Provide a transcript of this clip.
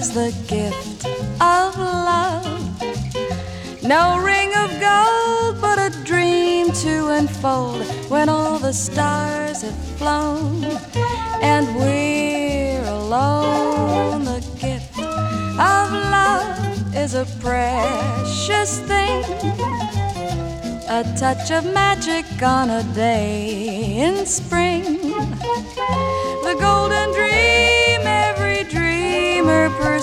The gift of love. No ring of gold, but a dream to unfold when all the stars have flown and we're alone. The gift of love is a precious thing, a touch of magic on a day in spring. The golden dream